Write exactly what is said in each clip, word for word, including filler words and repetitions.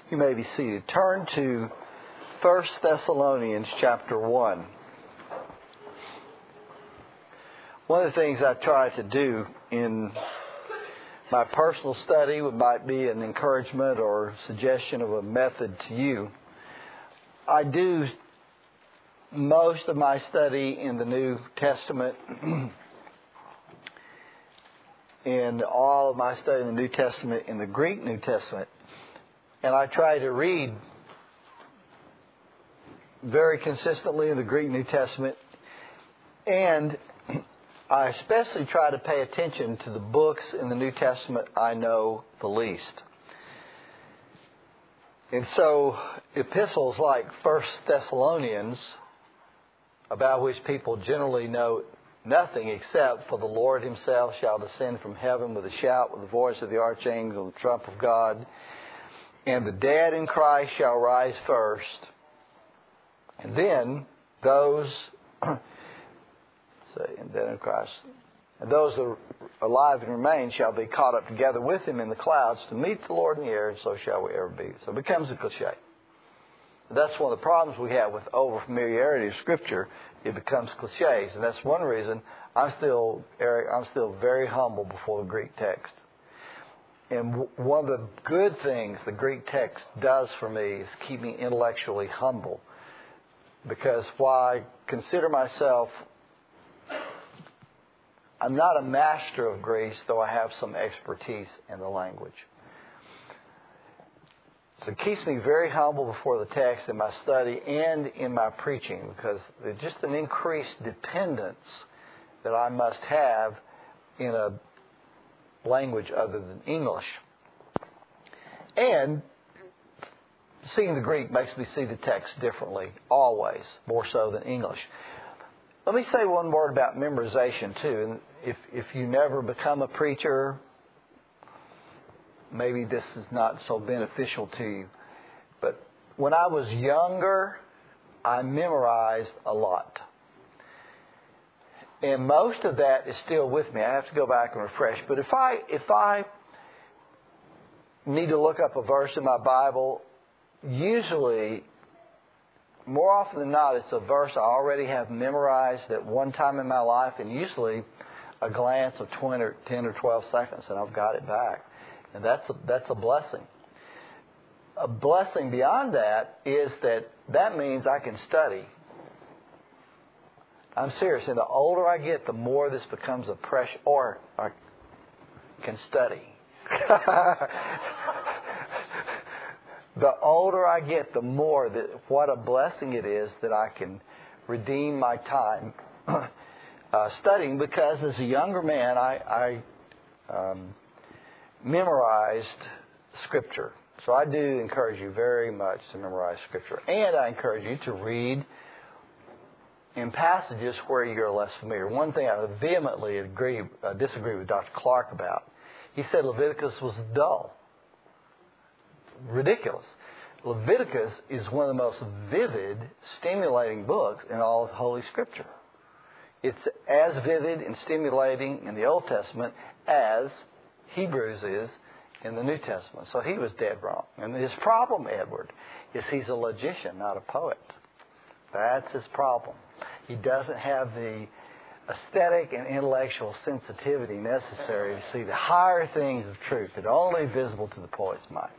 You may be seated. Turn to First Thessalonians chapter one. One of the things I try to do in my personal study might be an encouragement or suggestion of a method to you. I do most of my study in the New Testament and all of my study in the New Testament in the Greek New Testament. And I try to read very consistently in the Greek New Testament. And I especially try to pay attention to the books in the New Testament I know the least. And so epistles like First Thessalonians, about which people generally know nothing except for the Lord himself shall descend from heaven with a shout, with the voice of the archangel, and the trump of God. And the dead in Christ shall rise first. And then those, say, and then in Christ, and those that are alive and remain shall be caught up together with him in the clouds to meet the Lord in the air, and so shall we ever be. So it becomes a cliche. That's one of the problems we have with over-familiarity of Scripture. It becomes cliches, and that's one reason I'm still, Eric, I'm still very humble before the Greek text. And one of the good things the Greek text does for me is keep me intellectually humble. Because while I consider myself, I'm not a master of Greek, though I have some expertise in the language. So it keeps me very humble before the text in my study and in my preaching, because there's just an increased dependence that I must have in a language other than English. And seeing the Greek makes me see the text differently, always, more so than English. Let me say one word about memorization, too. And if, if you never become a preacher, maybe this is not so beneficial to you. But when I was younger, I memorized a lot. And most of that is still with me. I have to go back and refresh. But if I if I need to look up a verse in my Bible, usually, more often than not, it's a verse I already have memorized at one time in my life, and usually a glance of twenty or ten or twelve seconds, and I've got it back. And that's a, that's a blessing. A blessing beyond that is that that means I can study. I'm serious. And the older I get, the more this becomes a pressure, or I can study. The older I get, the more that what a blessing it is that I can redeem my time uh, studying. Because as a younger man, I, I um, memorized Scripture. So I do encourage you very much to memorize Scripture. And I encourage you to read in passages where you're less familiar. One thing I vehemently agree, uh, disagree with Doctor Clark about, he said Leviticus was dull. Ridiculous. Leviticus is one of the most vivid, stimulating books in all of Holy Scripture. It's as vivid and stimulating in the Old Testament as Hebrews is in the New Testament. So he was dead wrong. And his problem, Edward, is he's a logician, not a poet. That's his problem. He doesn't have the aesthetic and intellectual sensitivity necessary to see the higher things of truth that are only visible to the poet's mind.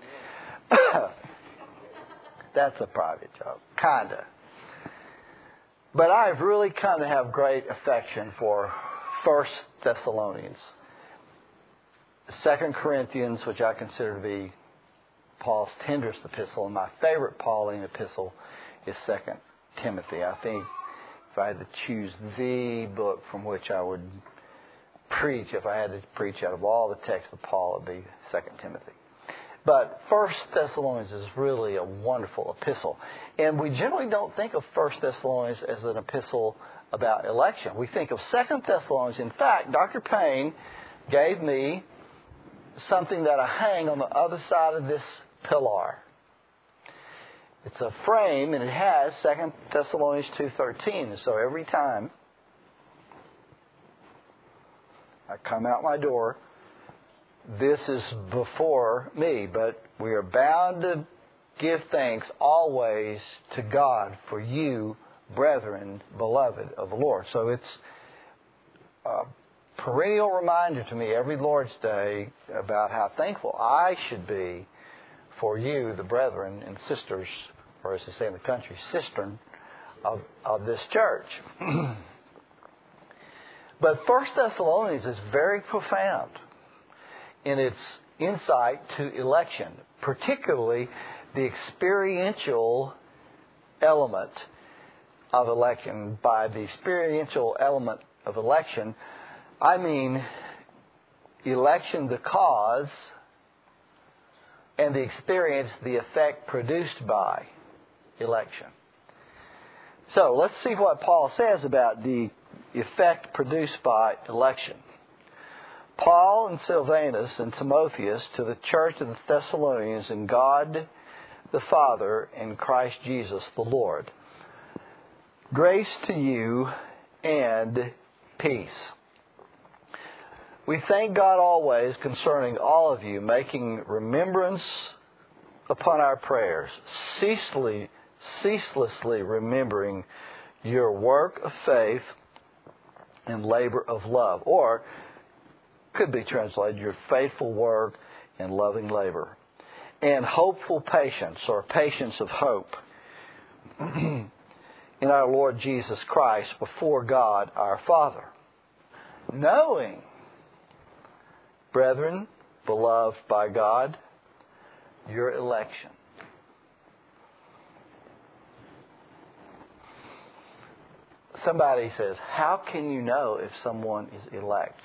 That's a private joke. Kinda. But I've really come to have great affection for First Thessalonians. Second Corinthians, which I consider to be Paul's tenderest epistle, and my favorite Pauline epistle is Second Timothy. I think if I had to choose the book from which I would preach, if I had to preach out of all the texts of Paul, it would be Second Timothy. But First Thessalonians is really a wonderful epistle. And we generally don't think of First Thessalonians as an epistle about election. We think of Second Thessalonians. In fact, Doctor Payne gave me something that I hang on the other side of this pillar. It's a frame, and it has Second Thessalonians two thirteen. So every time I come out my door, this is before me, but we are bound to give thanks always to God for you, brethren, beloved of the Lord. So it's a perennial reminder to me every Lord's Day about how thankful I should be for you, the brethren and sisters, or as they say in the country, cistern of, of this church. But First Thessalonians is very profound in its insight to election, particularly the experiential element of election. By the experiential element of election, I mean election, the cause, and the experience, the effect produced by election. So let's see what Paul says about the effect produced by election. Paul and Silvanus and Timotheus to the church of the Thessalonians in God the Father and Christ Jesus the Lord. Grace to you and peace. We thank God always concerning all of you, making remembrance upon our prayers, ceaselessly, ceaselessly remembering your work of faith and labor of love, or could be translated your faithful work and loving labor, and hopeful patience, or patience of hope, in our Lord Jesus Christ before God our Father, knowing, brethren, beloved by God, your election. Somebody says, how can you know if someone is elect?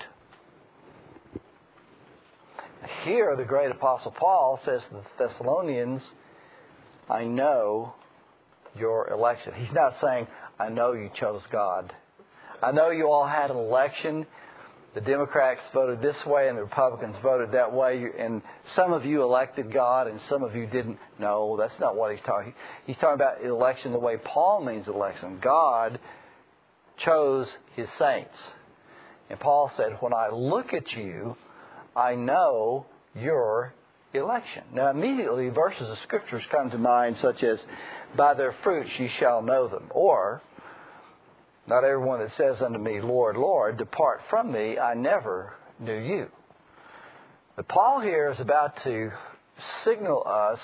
Here, the great Apostle Paul says to the Thessalonians, I know your election. He's not saying, I know you chose God. I know you all had an election. The Democrats voted this way and the Republicans voted that way. And some of you elected God and some of you didn't. No, that's not what he's talking. He's talking about election the way Paul means election. God chose His saints. And Paul said, when I look at you, I know your election. Now, immediately, verses of Scriptures come to mind, such as, by their fruits ye shall know them. Or, not everyone that says unto me, Lord, Lord, depart from me, I never knew you. But Paul here is about to signal us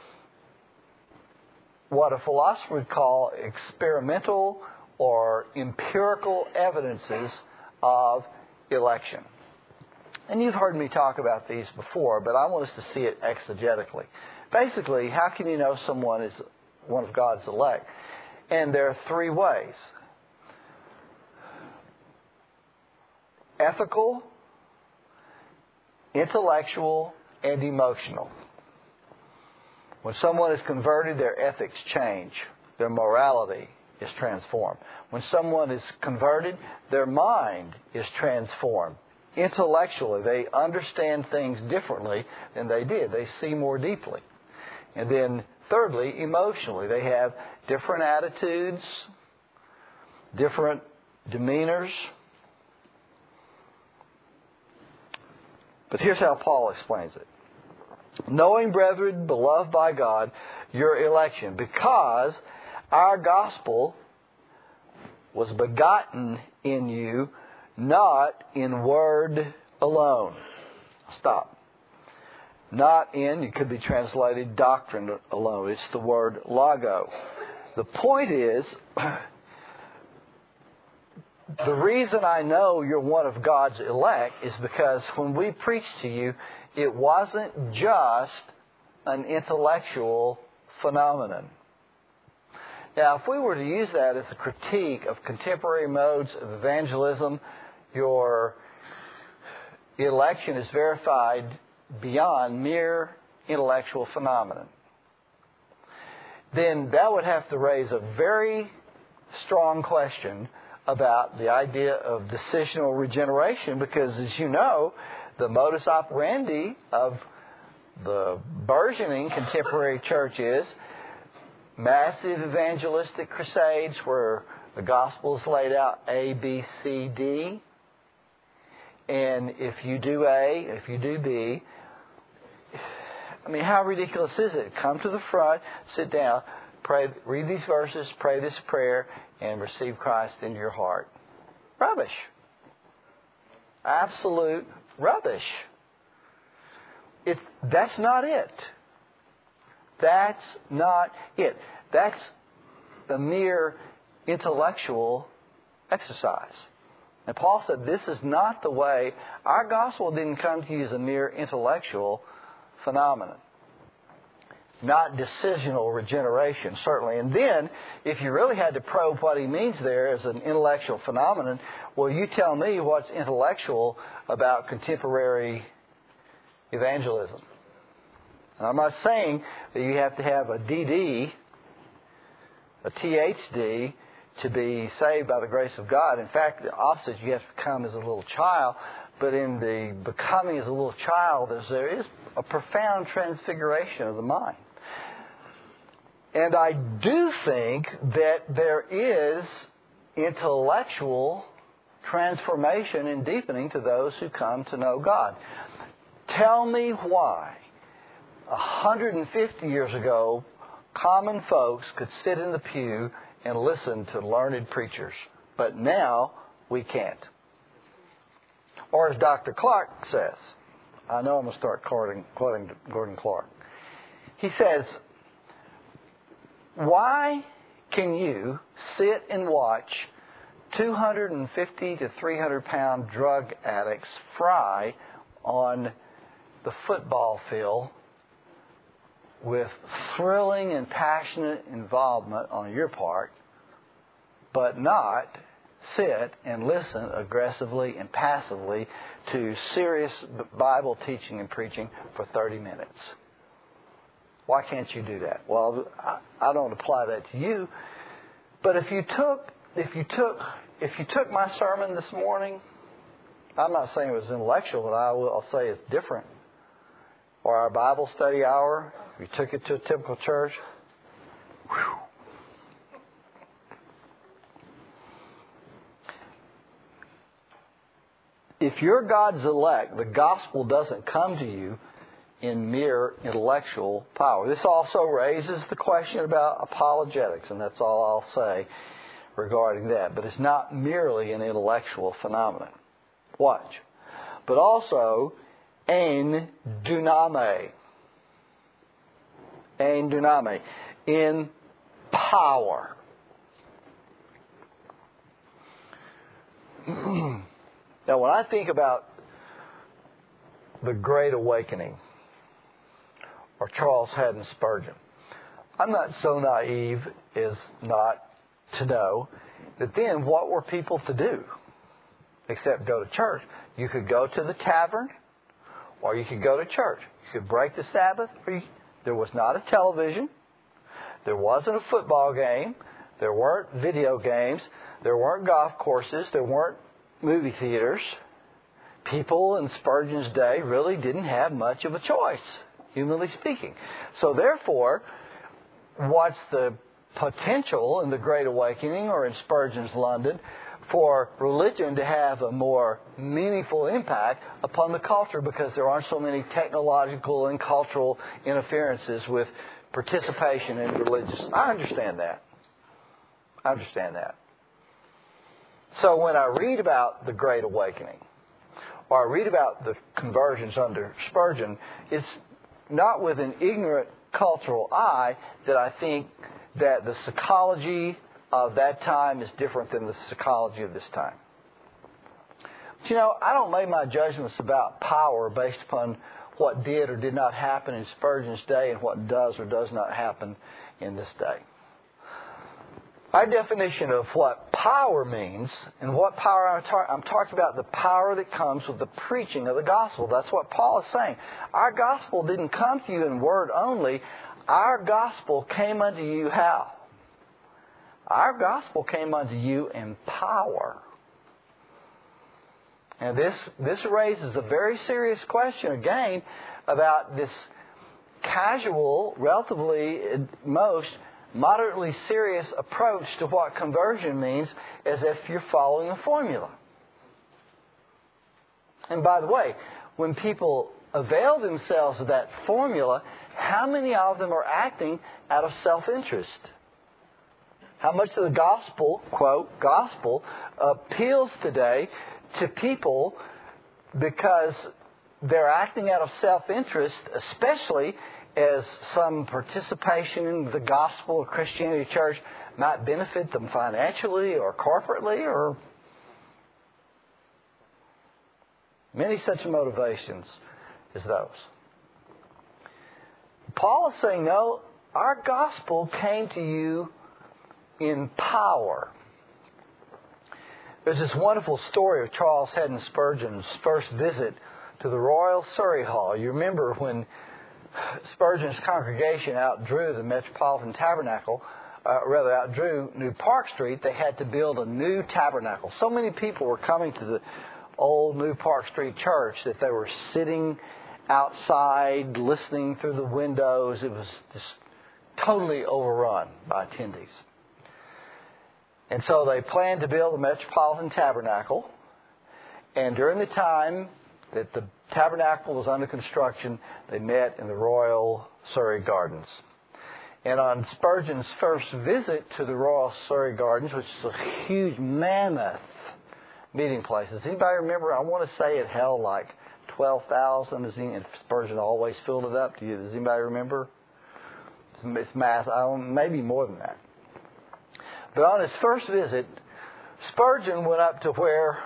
what a philosopher would call experimental or empirical evidences of election. And you've heard me talk about these before, but I want us to see it exegetically. Basically, how can you know someone is one of God's elect? And there are three ways. Ethical, intellectual, and emotional. When someone is converted, their ethics change. Their morality is transformed. When someone is converted, their mind is transformed. Intellectually, they understand things differently than they did. They see more deeply. And then, thirdly, emotionally, they have different attitudes, different demeanors. But here's how Paul explains it. Knowing, brethren, beloved by God, your election, because our gospel was begotten in you, not in word alone. Stop. Not in, it could be translated doctrine alone. It's the word logo. The point is, the reason I know you're one of God's elect is because when we preached to you, it wasn't just an intellectual phenomenon. Now, if we were to use that as a critique of contemporary modes of evangelism, your election is verified beyond mere intellectual phenomenon, then that would have to raise a very strong question about the idea of decisional regeneration, because, as you know, the modus operandi of the burgeoning contemporary church is massive evangelistic crusades where the gospel is laid out A, B, C, D. And if you do A, if you do B, I mean, how ridiculous is it? Come to the front, sit down, pray, read these verses, pray this prayer, and receive Christ into your heart. Rubbish. Absolute rubbish. It, that's not it. That's not it. That's a mere intellectual exercise. And Paul said this is not the way. Our gospel didn't come to you as a mere intellectual phenomenon. Not decisional regeneration, certainly. And then, if you really had to probe what he means there as an intellectual phenomenon, well, you tell me what's intellectual about contemporary evangelism. And I'm not saying that you have to have a D D, a T H D, to be saved by the grace of God. In fact, the opposite, you have to become as a little child. But in the becoming as a little child, there is a profound transfiguration of the mind. And I do think that there is intellectual transformation and deepening to those who come to know God. Tell me why one hundred fifty years ago, common folks could sit in the pew and listen to learned preachers, but now we can't. Or as Doctor Clark says, I know I'm going to start quoting, quoting Gordon Clark. He says, why can you sit and watch two hundred fifty to three hundred pound drug addicts fry on the football field with thrilling and passionate involvement on your part, but not sit and listen aggressively and passively to serious Bible teaching and preaching for thirty minutes? Why can't you do that? Well, I, I don't apply that to you, but if you took if you took if you took my sermon this morning, I'm not saying it was intellectual, but I will I'll say it's different. Or our Bible study hour, if you took it to a typical church, whew. If you're God's elect, the gospel doesn't come to you in mere intellectual power. This also raises the question about apologetics, and that's all I'll say regarding that. But it's not merely an intellectual phenomenon. Watch. But also, ein duname. Ein duname. In power. Now, when I think about the Great Awakening, or Charles Haddon Spurgeon, I'm not so naive as not to know that then what were people to do except go to church? You could go to the tavern, or you could go to church. You could break the Sabbath. Or you, there was not a television. There wasn't a football game. There weren't video games. There weren't golf courses. There weren't movie theaters. People in Spurgeon's day really didn't have much of a choice, humanly speaking. So therefore, what's the potential in the Great Awakening or in Spurgeon's London for religion to have a more meaningful impact upon the culture, because there aren't so many technological and cultural interferences with participation in religious. I understand that. I understand that. So when I read about the Great Awakening, or I read about the conversions under Spurgeon, it's not with an ignorant cultural eye that I think that the psychology of that time is different than the psychology of this time. But, you know, I don't make my judgments about power based upon what did or did not happen in Spurgeon's day and what does or does not happen in this day. My definition of what power means, and what power I'm, tar- I'm talking about, the power that comes with the preaching of the gospel. That's what Paul is saying. Our gospel didn't come to you in word only. Our gospel came unto you how? Our gospel came unto you in power. And this, this raises a very serious question again about this casual, relatively at most, moderately serious approach to what conversion means, as if you're following a formula. And by the way, when people avail themselves of that formula, how many of them are acting out of self-interest? How much of the gospel, quote, gospel, appeals today to people because they're acting out of self-interest, especially as some participation in the gospel of Christianity Church might benefit them financially or corporately or many such motivations as those. Paul is saying, no, our gospel came to you in power. There's this wonderful story of Charles Haddon Spurgeon's first visit to the Royal Surrey Hall. You remember when Spurgeon's congregation outdrew the Metropolitan Tabernacle, uh, rather outdrew New Park Street, they had to build a new tabernacle. So many people were coming to the old New Park Street church that they were sitting outside, listening through the windows. It was just totally overrun by attendees. And so they planned to build the Metropolitan Tabernacle. And during the time that the tabernacle was under construction, they met in the Royal Surrey Gardens. And on Spurgeon's first visit to the Royal Surrey Gardens, which is a huge, mammoth meeting place. Does anybody remember? I want to say it held like twelve thousand. And Spurgeon always filled it up. Do you, does anybody remember? It's math. I don't, maybe more than that. But on his first visit, Spurgeon went up to where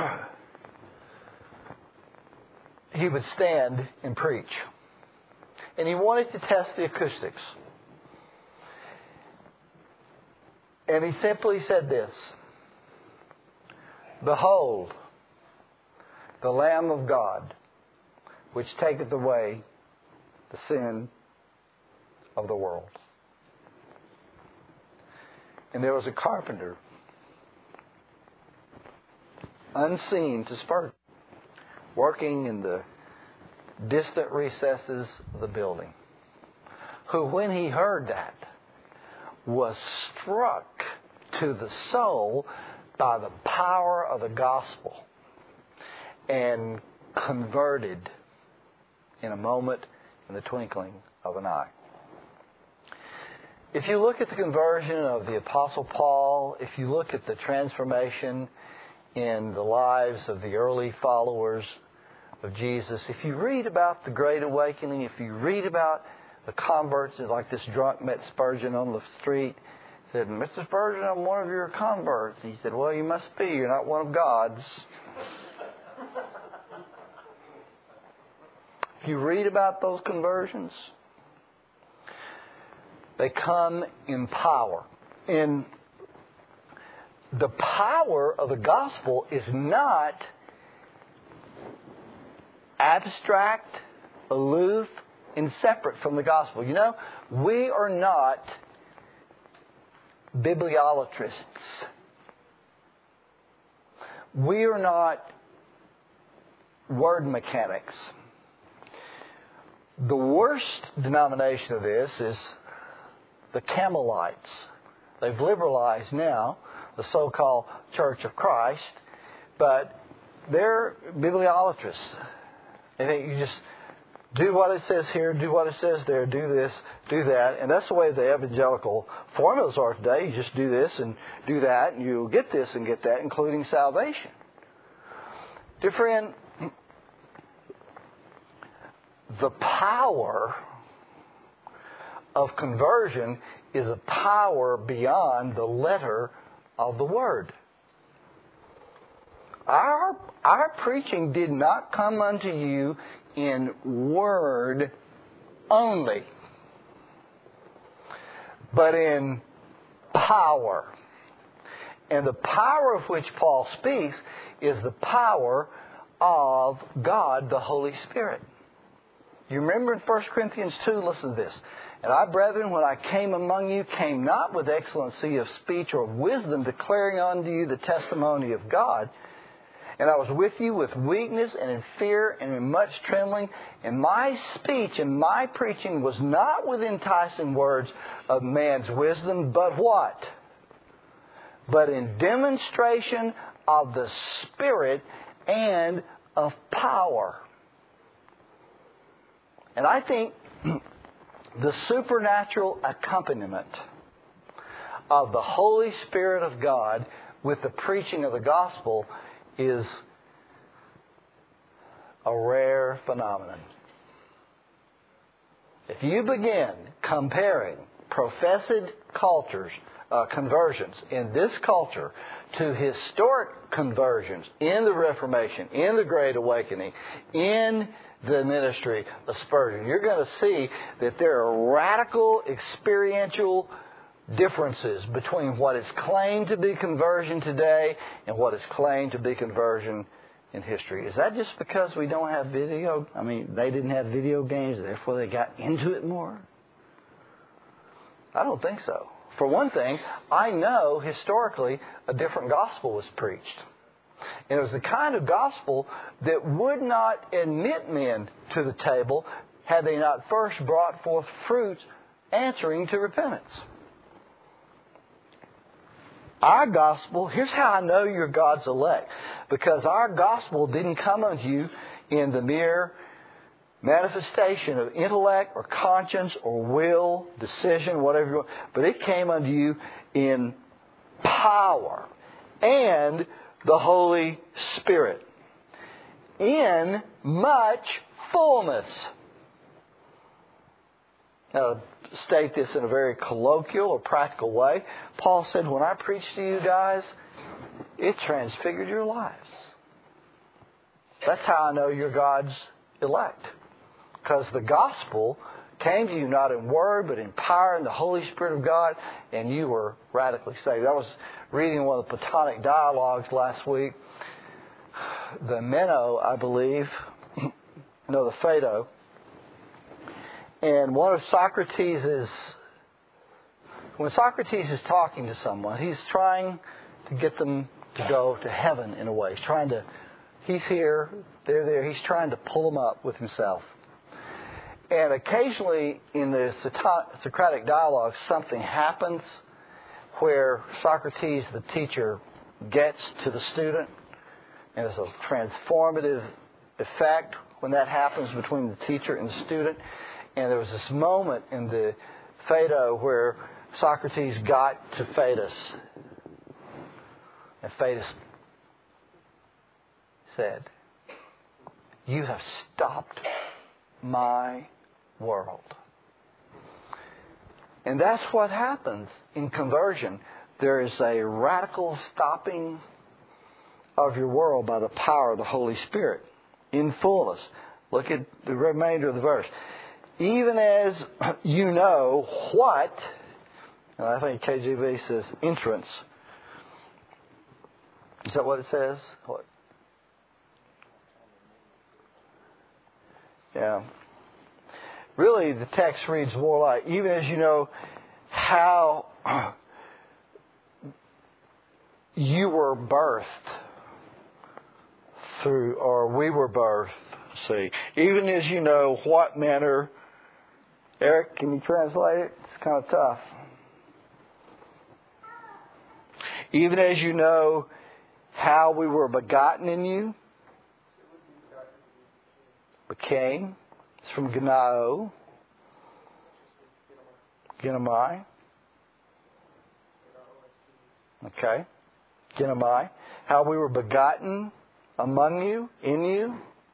he would stand and preach. And he wanted to test the acoustics. And he simply said this: "Behold, the Lamb of God, which taketh away the sin of the world." And there was a carpenter, unseen to Spurgeon, working in the distant recesses of the building, who, when he heard that, was struck to the soul by the power of the gospel and converted in a moment, in the twinkling of an eye. If you look at the conversion of the Apostle Paul, if you look at the transformation in the lives of the early followers of Jesus, if you read about the Great Awakening, if you read about the converts, like this drunk met Spurgeon on the street, said, "Mister Spurgeon, I'm one of your converts." And he said, "Well, you must be. You're not one of God's." If you read about those conversions, they come in power. And the power of the gospel is not abstract, aloof, and separate from the gospel. You know, we are not bibliolatrists. We are not word mechanics. The worst denomination of this is the Campbellites. They've liberalized now, the so-called Church of Christ, but they're bibliolatrists. They think you just do what it says here, do what it says there, do this, do that. And that's the way the evangelical formulas are today. You just do this and do that, and you'll get this and get that, including salvation. Dear friend, the power of conversion is a power beyond the letter of the word. Our, our preaching did not come unto you in word only, but in power. And the power of which Paul speaks is the power of God, the Holy Spirit. You remember in First Corinthians two, listen to this. "And I, brethren, when I came among you, came not with excellency of speech or of wisdom, declaring unto you the testimony of God. And I was with you with weakness and in fear and in much trembling. And my speech and my preaching was not with enticing words of man's wisdom, but what? But in demonstration of the Spirit and of power." And I think the supernatural accompaniment of the Holy Spirit of God with the preaching of the gospel is a rare phenomenon. If you begin comparing professed cultures, uh, conversions in this culture to historic conversions in the Reformation, in the Great Awakening, in the ministry of Spurgeon, you're going to see that there are radical experiential differences between what is claimed to be conversion today and what is claimed to be conversion in history. Is that just because we don't have video? I mean, they didn't have video games, therefore they got into it more? I don't think so. For one thing, I know historically a different gospel was preached. And it was the kind of gospel that would not admit men to the table had they not first brought forth fruits answering to repentance. Our gospel, here's how I know you're God's elect. Because our gospel didn't come unto you in the mere manifestation of intellect or conscience or will, decision, whatever you want. But it came unto you in power and the Holy Spirit. In much fullness. Now, state this in a very colloquial or practical way. Paul said, when I preached to you guys, it transfigured your lives. That's how I know you're God's elect. Because the gospel came to you not in word, but in power and the Holy Spirit of God, and you were radically saved. I was reading one of the Platonic dialogues last week. The Meno, I believe, no, the Phaedo. And one of Socrates is, when Socrates is talking to someone, he's trying to get them to go to heaven in a way. He's trying to, he's here, they're there, he's trying to pull them up with himself. And occasionally in the Socratic dialogue, something happens where Socrates, the teacher, gets to the student. And there's a transformative effect when that happens between the teacher and the student. And there was this moment in the Phaedo where Socrates got to Phaedus. And Phaedus said, "You have stopped my world." And that's what happens in conversion. There is a radical stopping of your world by the power of the Holy Spirit in fullness. Look at the remainder of the verse. Even as you know what, and I think K J V says entrance. Is that what it says? What? Yeah. Really, the text reads more like, even as you know how you were birthed through, or we were birthed, see. Even as you know what manner, Eric, can you translate it? It's kind of tough. Even as you know how we were begotten in you, became. It's from Genao. Genomai. Okay. Genomai. How we were begotten among you, in you.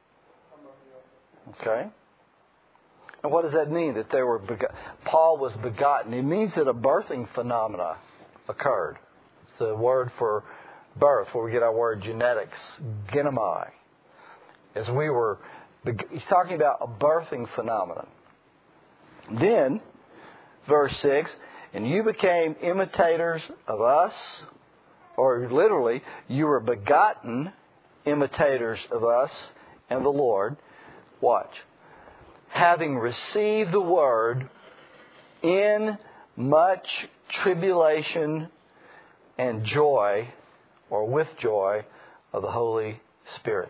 Okay. And what does that mean? That they were bego- Paul was begotten. It means that a birthing phenomena occurred. It's the word for birth, where we get our word genetics. Genomai. As we were, he's talking about a birthing phenomenon. Then, verse six, and you became imitators of us, or literally, you were begotten imitators of us and the Lord. Watch. Having received the word in much tribulation and joy, or with joy, of the Holy Spirit.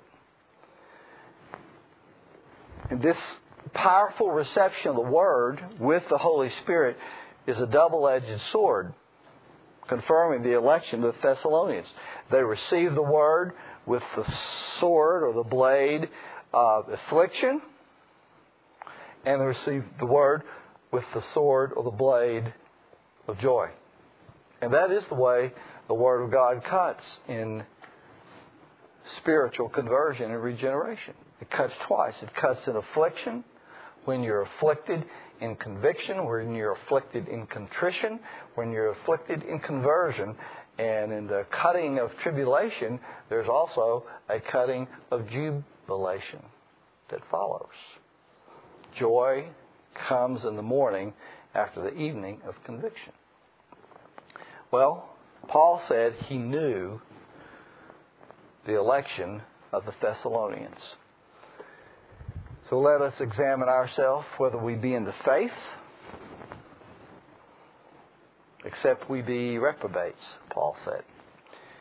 And this powerful reception of the Word with the Holy Spirit is a double-edged sword, confirming the election of the Thessalonians. They received the Word with the sword or the blade of affliction, and they receive the word with the sword or the blade of joy. And that is the way the Word of God cuts in spiritual conversion and regeneration. It cuts twice. It cuts in affliction, when you're afflicted in conviction, when you're afflicted in contrition, when you're afflicted in conversion. And in the cutting of tribulation, there's also a cutting of jubilation that follows. Joy comes in the morning after the evening of conviction. Well, Paul said he knew the election of the Thessalonians. So let us examine ourselves whether we be in the faith, except we be reprobates, Paul said.